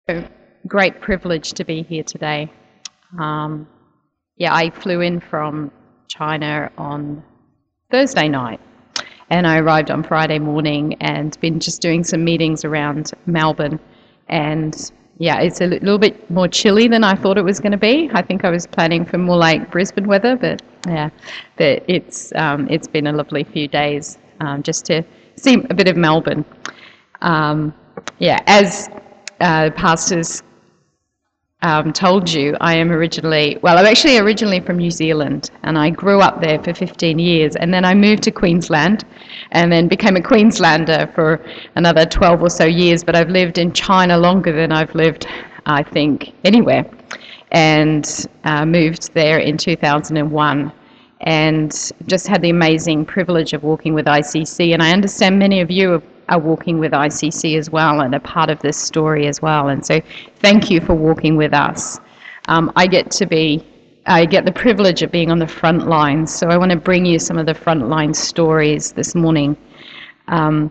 A great privilege to be here today. I flew in from China on Thursday night and I arrived on Friday morning and been just doing some meetings around Melbourne. And it's a little bit more chilly than I thought it was going to be. I think I was planning for more like Brisbane weather, but it's been a lovely few days just to see a bit of Melbourne. As pastors told you, I'm actually originally from New Zealand, and I grew up there for 15 years, and then I moved to Queensland, and then became a Queenslander for another 12 or so years, but I've lived in China longer than I've lived, I think, anywhere, and moved there in 2001, and just had the amazing privilege of walking with ICC, and I understand many of you are walking with ICC as well and a part of this story as well. And so thank you for walking with us. I get the privilege of being on the front lines, so I want to bring you some of the front line stories this morning. In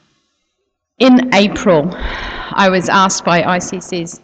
April, I was asked by ICC's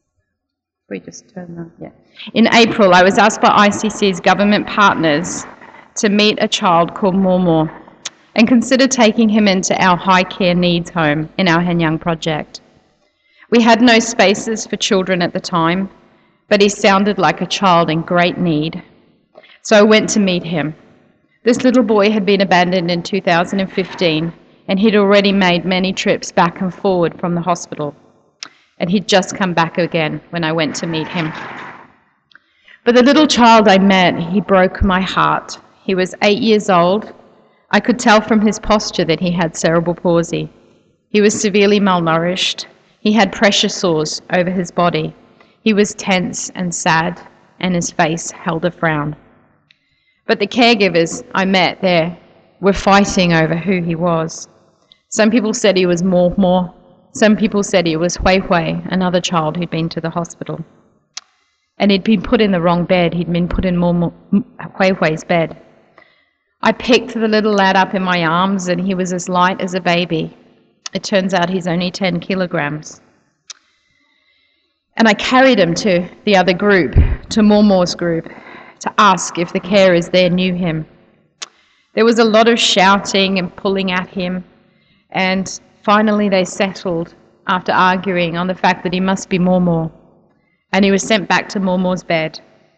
In April, I was asked by ICC's government partners to meet a child called Mormor and consider taking him into our high care needs home in our Henyang project. We had no spaces for children at the time, but he sounded like a child in great need. So I went to meet him. This little boy had been abandoned in 2015, and he'd already made many trips back and forward from the hospital. And he'd just come back again when I went to meet him. But the little child I met, he broke my heart. He was 8 years old. I could tell from his posture that he had cerebral palsy. He was severely malnourished. He had pressure sores over his body. He was tense and sad, and his face held a frown. But the caregivers I met there were fighting over who he was. Some people said he was Mormor. Some people said he was Hui Hui, another child who'd been to the hospital. And he'd been put in the wrong bed. He'd been put in Hui Hui's bed. I picked the little lad up in my arms, and he was as light as a baby. It turns out he's only 10 kilograms. And I carried him to the other group, to Mormor's group, to ask if the carers there knew him. There was a lot of shouting and pulling at him, and finally they settled after arguing on the fact that he must be Mormor, and he was sent back to Mormor's bed.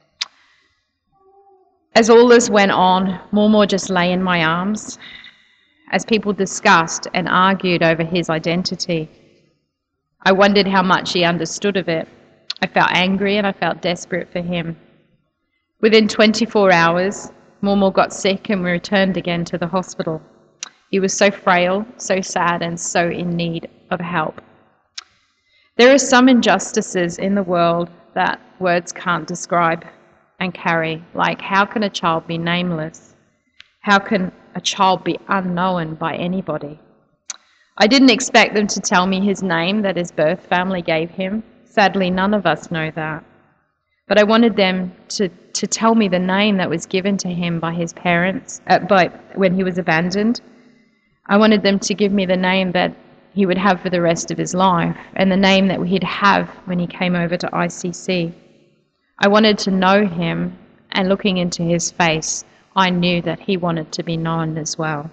As all this went on, Mormor just lay in my arms as people discussed and argued over his identity. I wondered how much he understood of it. I felt angry and I felt desperate for him. Within 24 hours, Mormor got sick and we returned again to the hospital. He was so frail, so sad, and so in need of help. There are some injustices in the world that words can't describe and carry, like how can a child be nameless? How can a child be unknown by anybody? I didn't expect them to tell me his name that his birth family gave him. Sadly, none of us know that. But I wanted them to tell me the name that was given to him by his parents when he was abandoned. I wanted them to give me the name that he would have for the rest of his life and the name that he'd have when he came over to ICC. I wanted to know him, and looking into his face, I knew that he wanted to be known as well.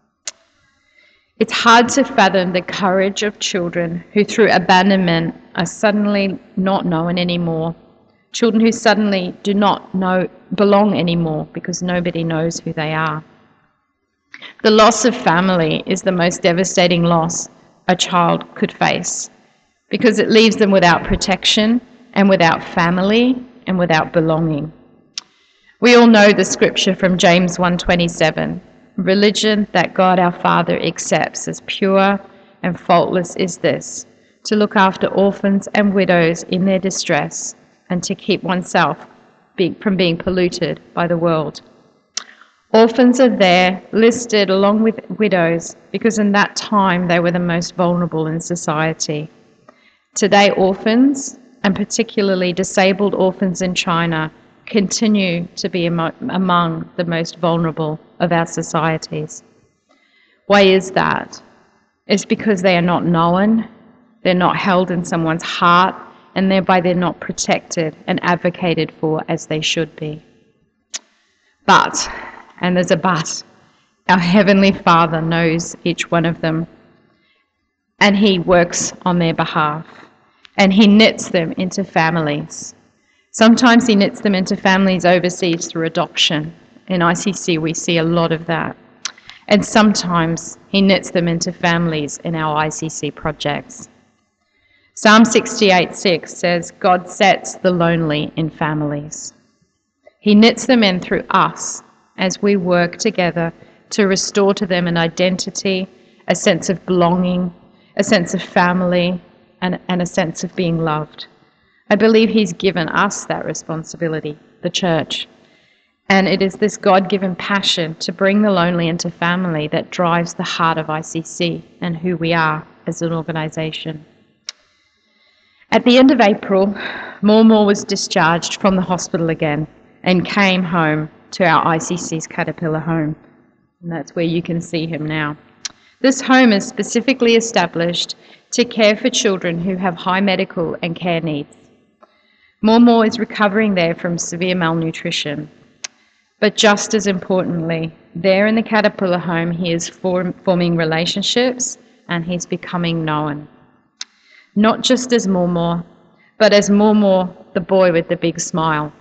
It's hard to fathom the courage of children who through abandonment are suddenly not known anymore. Children who suddenly do not belong anymore because nobody knows who they are. The loss of family is the most devastating loss a child could face because it leaves them without protection and without family and without belonging. We all know the scripture from James 1:27. Religion that God our Father accepts as pure and faultless is this, to look after orphans and widows in their distress and to keep oneself from being polluted by the world. Orphans are there listed along with widows because in that time they were the most vulnerable in society. Today, orphans, and particularly disabled orphans in China, continue to be among the most vulnerable of our societies. Why is that? It's because they are not known, They're not held in someone's heart, and thereby they're not protected and advocated for as they should be. But, and there's a but, our Heavenly Father knows each one of them, and He works on their behalf, and He knits them into families. Sometimes He knits them into families overseas through adoption. In ICC we see a lot of that. And sometimes He knits them into families in our ICC projects. Psalm 68:6 says, God sets the lonely in families. He knits them in through us as we work together to restore to them an identity, a sense of belonging, a sense of family, and a sense of being loved. I believe He's given us that responsibility, the church. And it is this God-given passion to bring the lonely into family that drives the heart of ICC and who we are as an organisation. At the end of April, Mormor was discharged from the hospital again and came home to our ICC's Caterpillar home. And that's where you can see him now. This home is specifically established to care for children who have high medical and care needs. Mormor is recovering there from severe malnutrition. But just as importantly, there in the Caterpillar home, he is forming relationships and he's becoming known. Not just as Mormor, but as Mormor, the boy with the big smile.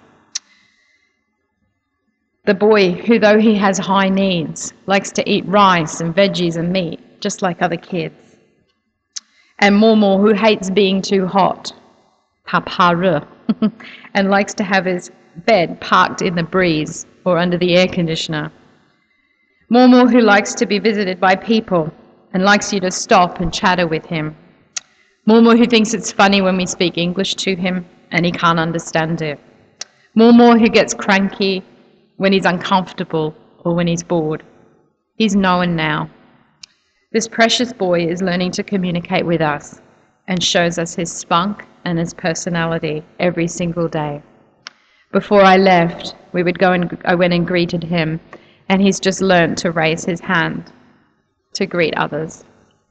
The boy who, though he has high needs, likes to eat rice and veggies and meat, just like other kids. And Mormor, who hates being too hot, papara, and likes to have his bed parked in the breeze or under the air conditioner. Mormor, who likes to be visited by people and likes you to stop and chatter with him. Mormor, who thinks it's funny when we speak English to him and he can't understand it. Mormor, who gets cranky when he's uncomfortable or when he's bored. He's known now. This precious boy is learning to communicate with us and shows us his spunk and his personality every single day. Before I left, I went and greeted him, and he's just learned to raise his hand to greet others.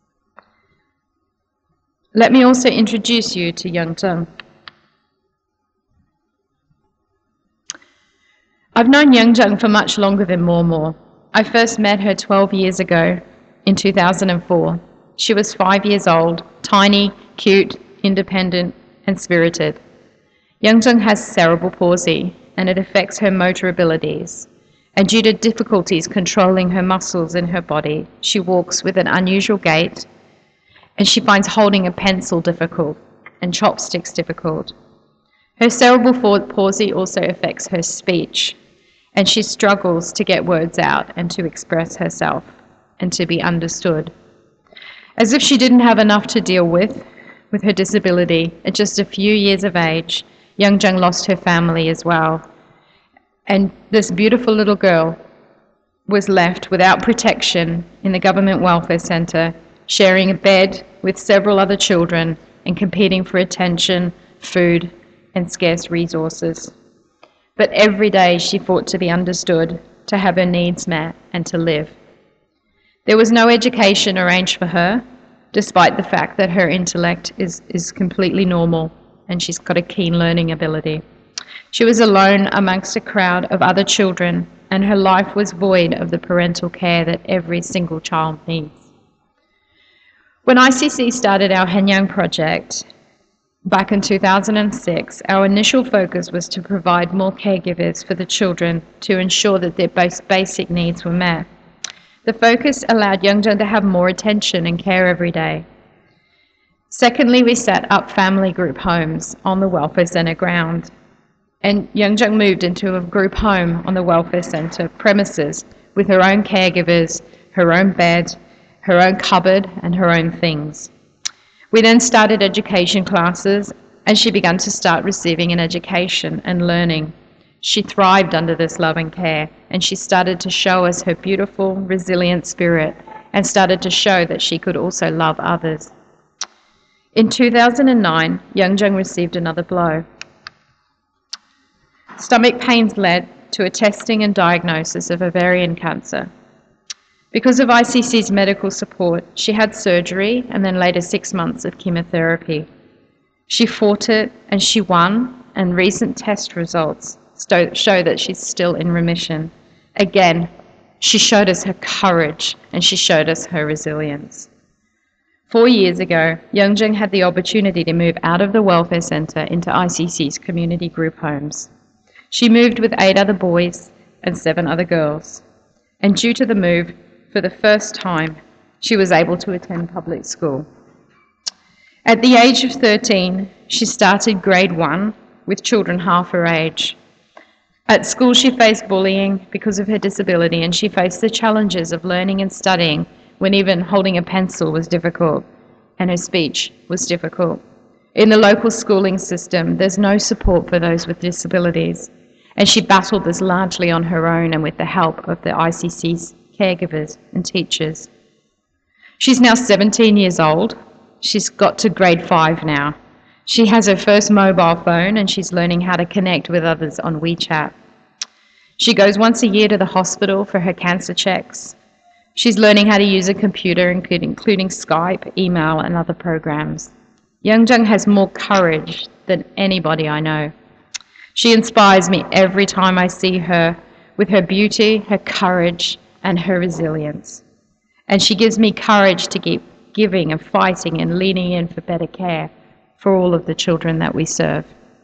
Let me also introduce you to Young Zheng. I've known Young Zheng for much longer than Mormor. I first met her 12 years ago in 2004. She was 5 years old, tiny, cute, independent, and spirited. Young Zheng has cerebral palsy, and it affects her motor abilities. And due to difficulties controlling her muscles in her body, she walks with an unusual gait, and she finds holding a pencil difficult and chopsticks difficult. Her cerebral palsy also affects her speech, and she struggles to get words out and to express herself and to be understood. As if she didn't have enough to deal with her disability, at just a few years of age, Young Zheng lost her family as well. And this beautiful little girl was left without protection in the government welfare centre, sharing a bed with several other children and competing for attention, food, and scarce resources. But every day she fought to be understood, to have her needs met, and to live. There was no education arranged for her, despite the fact that her intellect is completely normal and she's got a keen learning ability. She was alone amongst a crowd of other children, and her life was void of the parental care that every single child needs. When ICC started our Hanyang project back in 2006, our initial focus was to provide more caregivers for the children to ensure that their most basic needs were met. The focus allowed Young Zheng to have more attention and care every day. Secondly, we set up family group homes on the welfare centre ground. And Young Zheng moved into a group home on the welfare centre premises with her own caregivers, her own bed, her own cupboard, and her own things. We then started education classes, and she began to start receiving an education and learning. She thrived under this love and care, and she started to show us her beautiful, resilient spirit, and started to show that she could also love others. In 2009, Young Zheng received another blow. Stomach pains led to a testing and diagnosis of ovarian cancer. Because of ICC's medical support, she had surgery and then later 6 months of chemotherapy. She fought it and she won, and recent test results show that she's still in remission. Again, she showed us her courage and she showed us her resilience. 4 years ago, Youngjung had the opportunity to move out of the welfare centre into ICC's community group homes. She moved with 8 other boys and 7 other girls. And due to the move, for the first time, she was able to attend public school. At the age of 13, she started grade 1 with children half her age. At school, she faced bullying because of her disability, and she faced the challenges of learning and studying when even holding a pencil was difficult and her speech was difficult. In the local schooling system, there's no support for those with disabilities, and she battled this largely on her own and with the help of the ICC's caregivers and teachers. She's now 17 years old. She's got to grade 5 now. She has her first mobile phone and she's learning how to connect with others on WeChat. She goes once a year to the hospital for her cancer checks. She's learning how to use a computer, including Skype, email, and other programs. Youngjung has more courage than anybody I know. She inspires me every time I see her with her beauty, her courage, and her resilience. And she gives me courage to keep giving and fighting and leaning in for better care for all of the children that we serve.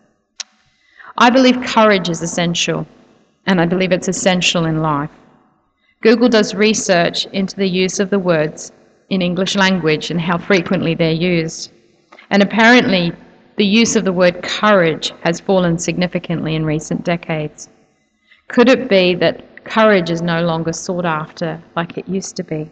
I believe courage is essential, and I believe it's essential in life. Google does research into the use of the words in English language and how frequently they're used. And apparently, the use of the word courage has fallen significantly in recent decades. Could it be that courage is no longer sought after like it used to be?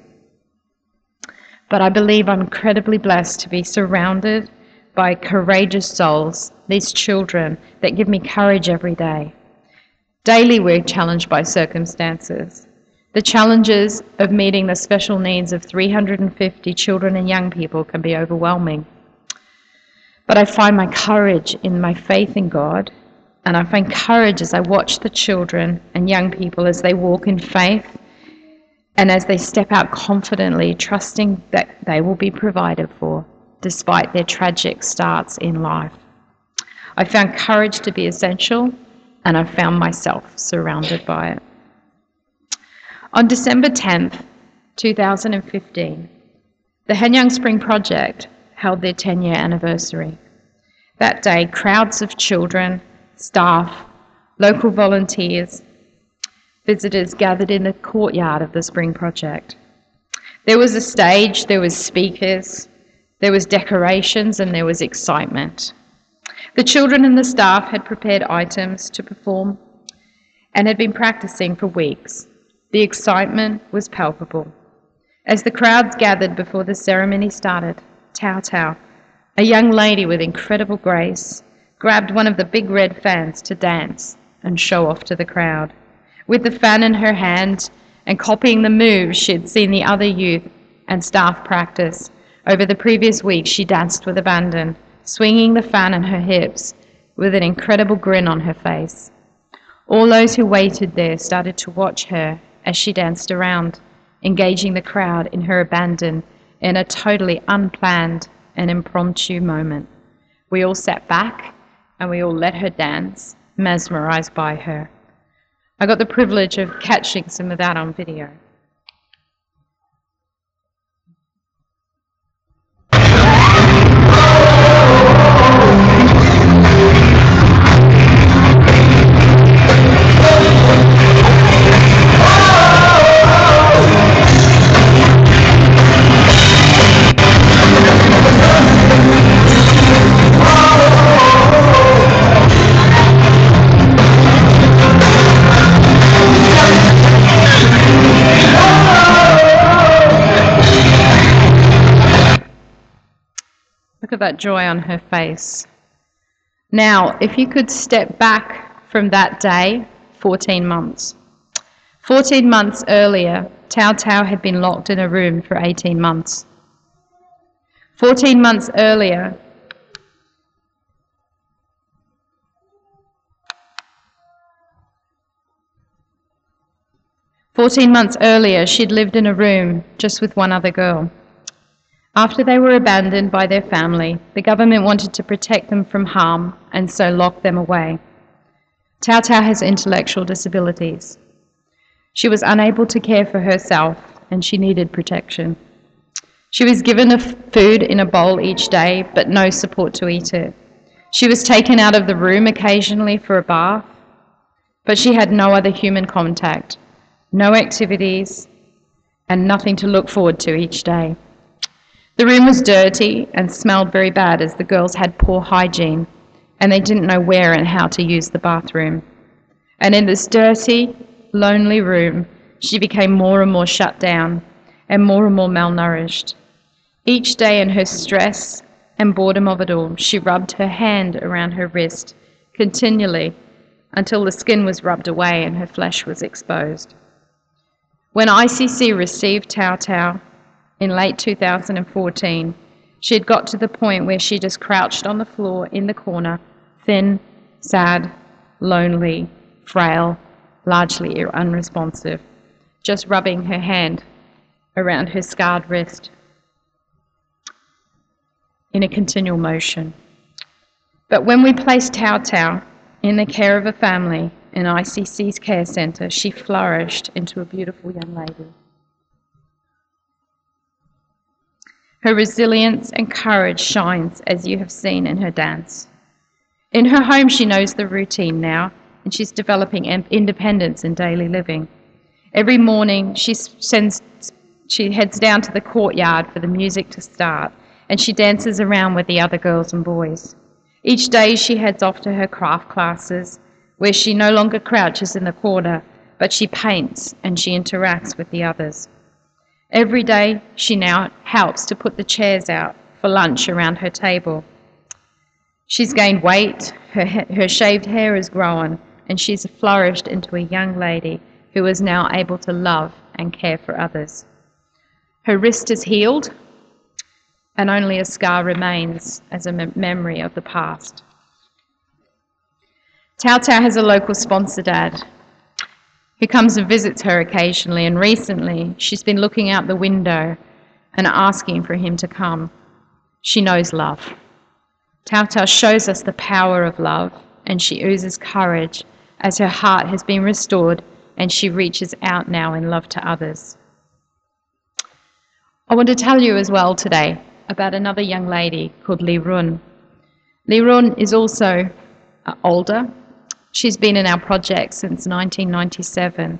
But I believe I'm incredibly blessed to be surrounded by courageous souls, these children that give me courage every day. Daily we're challenged by circumstances. The challenges of meeting the special needs of 350 children and young people can be overwhelming. But I find my courage in my faith in God, and I find courage as I watch the children and young people as they walk in faith and as they step out confidently, trusting that they will be provided for, despite their tragic starts in life. I found courage to be essential, and I found myself surrounded by it. On December 10th, 2015, the Hanyang Spring Project held their 10-year anniversary. That day, crowds of children, staff, local volunteers, visitors gathered in the courtyard of the Spring Project. There was a stage, there was speakers, there was decorations, and there was excitement. The children and the staff had prepared items to perform and had been practicing for weeks. The excitement was palpable. As the crowds gathered before the ceremony started, Tao Tao, a young lady with incredible grace, grabbed one of the big red fans to dance and show off to the crowd. With the fan in her hand and copying the moves she had seen the other youth and staff practice, over the previous week she danced with abandon, swinging the fan on her hips with an incredible grin on her face. All those who waited there started to watch her as she danced around, engaging the crowd in her abandon in a totally unplanned and impromptu moment. We all sat back and we all let her dance, mesmerized by her. I got the privilege of catching some of that on video. Look at that joy on her face. Now, if you could step back from that day, 14 months. 14 months earlier, Tao Tao had been locked in a room for 18 months. 14 months earlier, 14 months earlier, she'd lived in a room just with one other girl. After they were abandoned by their family, the government wanted to protect them from harm and so locked them away. Tao Tao has intellectual disabilities. She was unable to care for herself and she needed protection. She was given food in a bowl each day, but no support to eat it. She was taken out of the room occasionally for a bath, but she had no other human contact, no activities, and nothing to look forward to each day. The room was dirty and smelled very bad as the girls had poor hygiene and they didn't know where and how to use the bathroom. And in this dirty, lonely room, she became more and more shut down and more malnourished. Each day in her stress and boredom of it all, she rubbed her hand around her wrist continually until the skin was rubbed away and her flesh was exposed. When ICC received Tao Tao in late 2014, she had got to the point where she just crouched on the floor in the corner, thin, sad, lonely, frail, largely unresponsive, just rubbing her hand around her scarred wrist in a continual motion. But when we placed Tao Tao in the care of a family in ICC's care centre, she flourished into a beautiful young lady. Her resilience and courage shines, as you have seen in her dance. In her home, she knows the routine now, and she's developing independence in daily living. Every morning, she heads down to the courtyard for the music to start, and she dances around with the other girls and boys. Each day, she heads off to her craft classes, where she no longer crouches in the corner, but she paints and she interacts with the others. Every day, she now helps to put the chairs out for lunch around her table. She's gained weight, her shaved hair has grown, and she's flourished into a young lady who is now able to love and care for others. Her wrist is healed, and only a scar remains as a memory of the past. Tao Tao has a local sponsor dad who comes and visits her occasionally, and recently she's been looking out the window and asking for him to come. She knows love. Tao Tao shows us the power of love, and she oozes courage as her heart has been restored and she reaches out now in love to others. I want to tell you as well today about another young lady called Li Run. Li Run is also older. She's been in our project since 1997.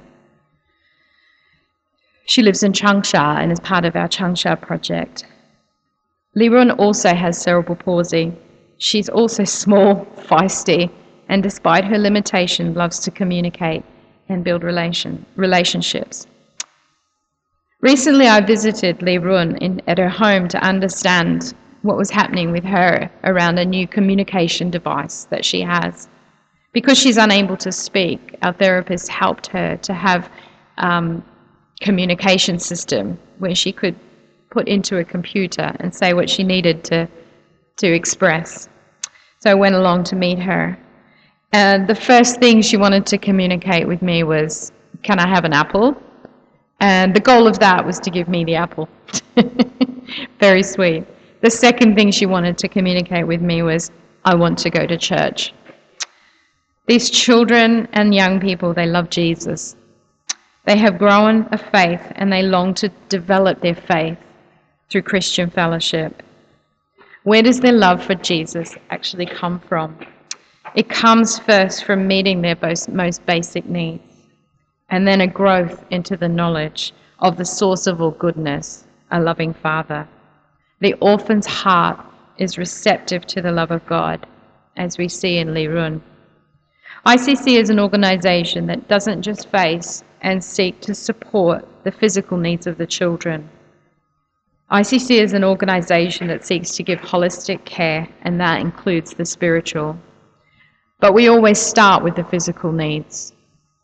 She lives in Changsha and is part of our Changsha project. Li Run also has cerebral palsy. She's also small, feisty, and despite her limitations, loves to communicate and build relationships. Recently, I visited Li Run at her home to understand what was happening with her around a new communication device that she has. Because she's unable to speak, our therapist helped her to have communication system where she could put into a computer and say what she needed to express. So I went along to meet her. And the first thing she wanted to communicate with me was, "Can I have an apple?" And the goal of that was to give me the apple. Very sweet. The second thing she wanted to communicate with me was, "I want to go to church." These children and young people, they love Jesus. They have grown a faith and they long to develop their faith through Christian fellowship. Where does their love for Jesus actually come from? It comes first from meeting their most basic needs, and then a growth into the knowledge of the source of all goodness, a loving Father. The orphan's heart is receptive to the love of God, as we see in Li Run. ICC is an organisation that doesn't just face and seek to support the physical needs of the children. ICC is an organisation that seeks to give holistic care, and that includes the spiritual. But we always start with the physical needs.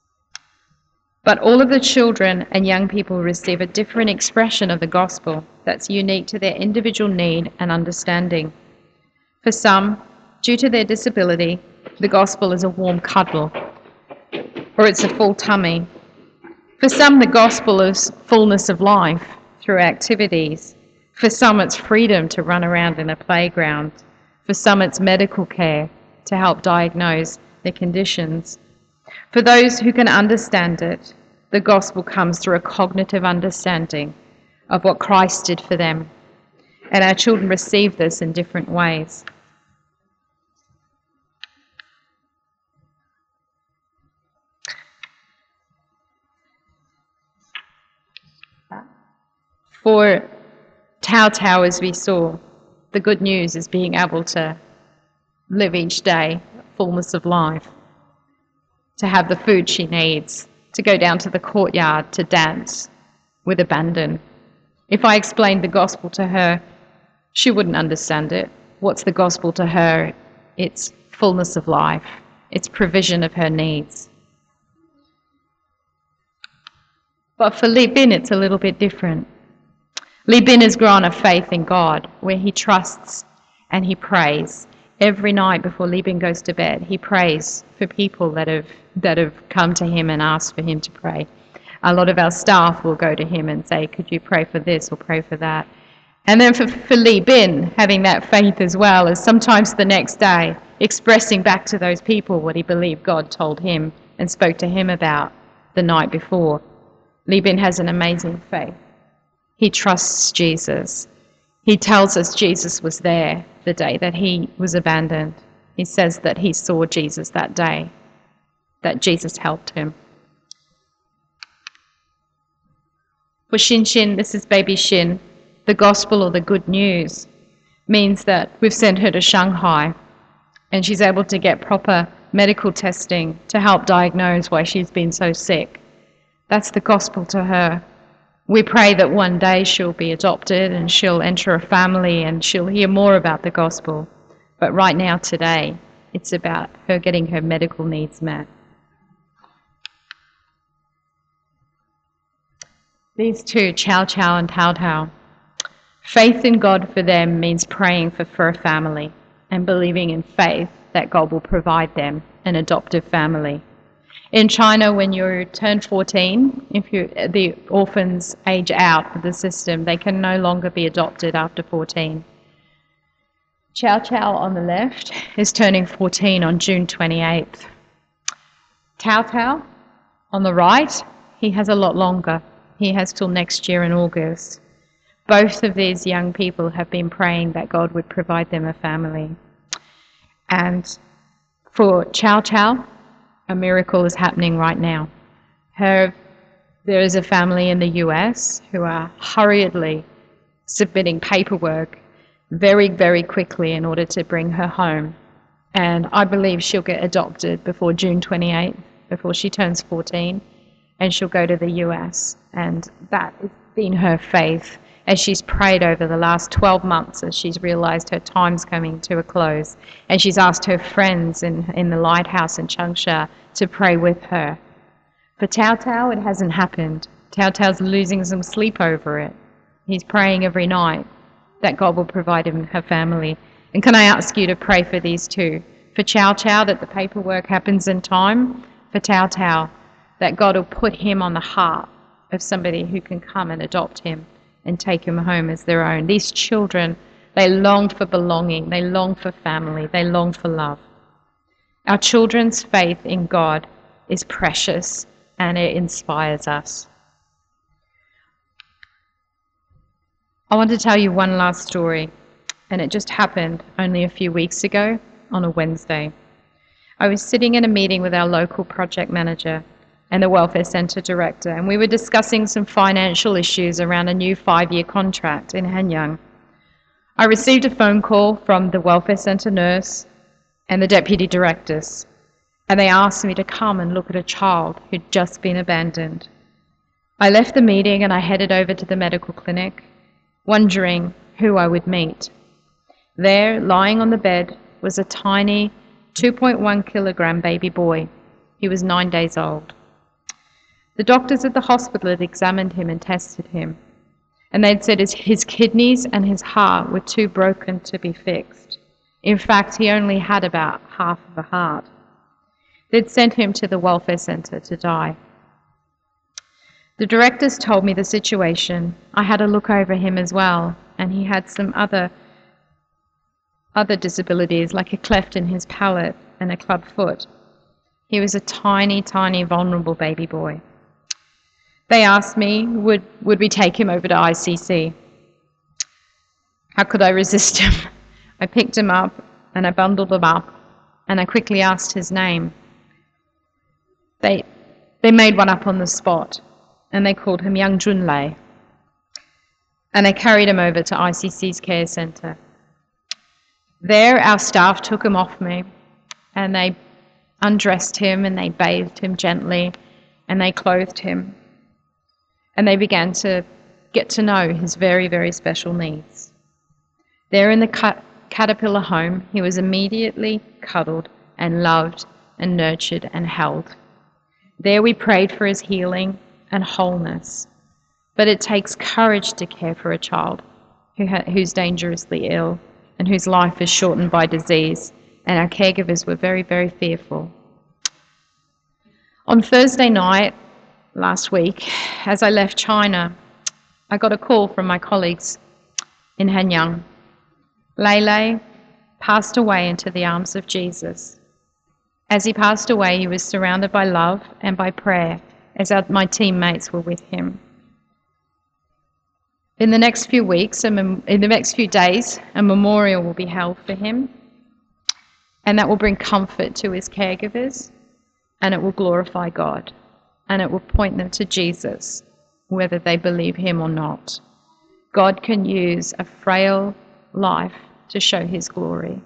But all of the children and young people receive a different expression of the gospel that's unique to their individual need and understanding. For some, due to their disability, the gospel is a warm cuddle, or it's a full tummy. For some, the gospel is fullness of life through activities. For some, it's freedom to run around in a playground. For some, it's medical care to help diagnose their conditions. For those who can understand it, the gospel comes through a cognitive understanding of what Christ did for them. And our children receive this in different ways. For Tao Tao, as we saw, the good news is being able to live each day, fullness of life, to have the food she needs, to go down to the courtyard to dance with abandon. If I explained the gospel to her, she wouldn't understand it. What's the gospel to her? It's fullness of life. It's provision of her needs. But for Li Bin, it's a little bit different. Li Bin has grown a faith in God where he trusts and he prays. Every night before Li Bin goes to bed, he prays for people that have come to him and asked for him to pray. A lot of our staff will go to him and say, could you pray for this or pray for that? And then for Li Bin, having that faith as well, is sometimes the next day expressing back to those people what he believed God told him and spoke to him about the night before. Li Bin has an amazing faith. He trusts Jesus. He tells us Jesus was there the day that he was abandoned. He says that he saw Jesus that day, that Jesus helped him. For Xin Xin, this is baby Xin, the gospel or the good news means that we've sent her to Shanghai and she's able to get proper medical testing to help diagnose why she's been so sick. That's the gospel to her. We pray that one day she'll be adopted and she'll enter a family and she'll hear more about the gospel. But right now, today, it's about her getting her medical needs met. These two, Chow Chow and Tao Tao, faith in God for them means praying for a family and believing in faith that God will provide them an adoptive family. In China, when you turn 14, if the orphans age out of the system, they can no longer be adopted after 14. Chow Chow on the left is turning 14 on June 28th. Tao Tao on the right, he has a lot longer. He has till next year in August. Both of these young people have been praying that God would provide them a family. And for Chow Chow, a miracle is happening right now. There is a family in the US who are hurriedly submitting paperwork very, very quickly in order to bring her home. And I believe she'll get adopted before June 28th, before she turns 14, and she'll go to the US. And that has been her faith as she's prayed over the last 12 months as she's realized her time's coming to a close. And she's asked her friends in the lighthouse in Changsha to pray with her. For Tao Tao, it hasn't happened. Tao Tao's losing some sleep over it. He's praying every night that God will provide him her family. And can I ask you to pray for these two? For Chow Chow, that the paperwork happens in time. For Tao Tao, that God will put him on the heart of somebody who can come and adopt him and take him home as their own. These children, they long for belonging, they long for family, they long for love. Our children's faith in God is precious and it inspires us. I want to tell you one last story, and it just happened only a few weeks ago on a Wednesday. I was sitting in a meeting with our local project manager and the Welfare Centre director, and we were discussing some financial issues around a new 5-year contract in Hanyang. I received a phone call from the Welfare Centre nurse and the deputy directors, and they asked me to come and look at a child who'd just been abandoned. I left the meeting and I headed over to the medical clinic, wondering who I would meet. There, lying on the bed, was a tiny 2.1 kilogram baby boy. He was 9 days old. The doctors at the hospital had examined him and tested him, and they'd said his kidneys and his heart were too broken to be fixed. In fact, he only had about half of a heart. They'd sent him to the welfare centre to die. The directors told me the situation. I had a look over him as well, and he had some other disabilities, like a cleft in his palate and a club foot. He was a tiny, tiny, vulnerable baby boy. They asked me, would we take him over to ICC? How could I resist him? I picked him up and I bundled him up and I quickly asked his name. They made one up on the spot and they called him Young Junlei. And they carried him over to ICC's care centre. There, our staff took him off me and they undressed him and they bathed him gently and they clothed him. And they began to get to know his very, very special needs. There in the caterpillar home, he was immediately cuddled and loved and nurtured and held. There we prayed for his healing and wholeness. But it takes courage to care for a child who's dangerously ill and whose life is shortened by disease, and our caregivers were very, very fearful. On Thursday night last week, as I left China, I got a call from my colleagues in Hanyang. Lele passed away into the arms of Jesus. As he passed away, he was surrounded by love and by prayer, as my teammates were with him. In the next few weeks, in the next few days, a memorial will be held for him, and that will bring comfort to his caregivers, and it will glorify God, and it will point them to Jesus, whether they believe him or not. God can use a frail life to show his glory.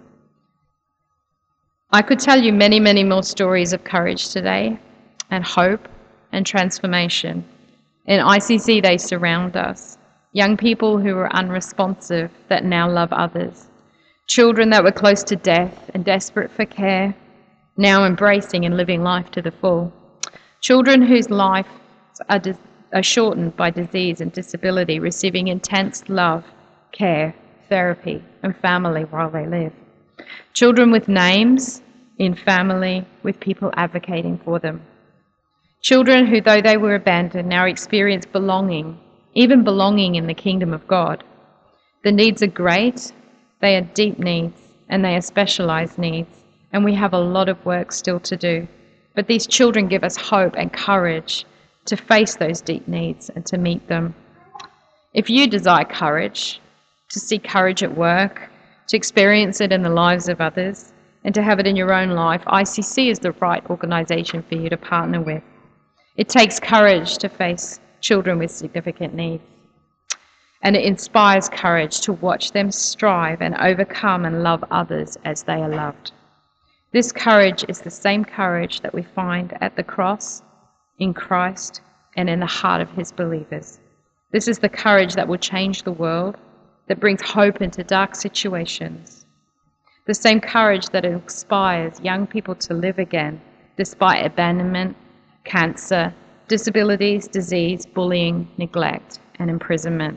I could tell you many, many more stories of courage today, and hope, and transformation. In ICC, they surround us. Young people who were unresponsive that now love others. Children that were close to death and desperate for care, now embracing and living life to the full. Children whose lives are shortened by disease and disability, receiving intense love, care, therapy, and family while they live. Children with names in family, with people advocating for them. Children who, though they were abandoned, now experience belonging, even belonging in the kingdom of God. The needs are great, they are deep needs, and they are specialized needs, and we have a lot of work still to do. But these children give us hope and courage to face those deep needs and to meet them. If you desire courage, to see courage at work, to experience it in the lives of others, and to have it in your own life, ICC is the right organisation for you to partner with. It takes courage to face children with significant needs. And it inspires courage to watch them strive and overcome and love others as they are loved. This courage is the same courage that we find at the cross, in Christ, and in the heart of his believers. This is the courage that will change the world, that brings hope into dark situations. The same courage that inspires young people to live again, despite abandonment, cancer, disabilities, disease, bullying, neglect, and imprisonment.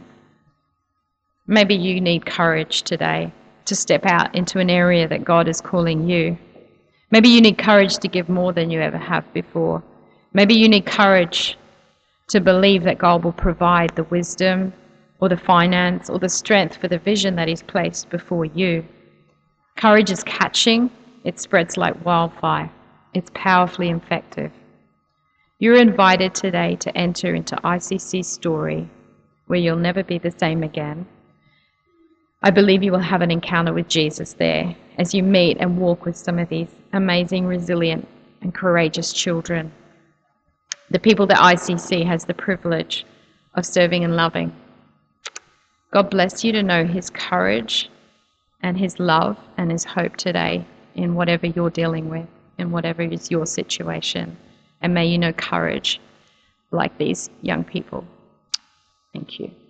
Maybe you need courage today to step out into an area that God is calling you. Maybe you need courage to give more than you ever have before. Maybe you need courage to believe that God will provide the wisdom or the finance or the strength for the vision that he's placed before you. Courage is catching, it spreads like wildfire. It's powerfully infective. You're invited today to enter into ICC's story where you'll never be the same again. I believe you will have an encounter with Jesus there as you meet and walk with some of these amazing, resilient, and courageous children. The people that ICC has the privilege of serving and loving. God bless you to know his courage and his love and his hope today in whatever you're dealing with, in whatever is your situation. And may you know courage like these young people. Thank you.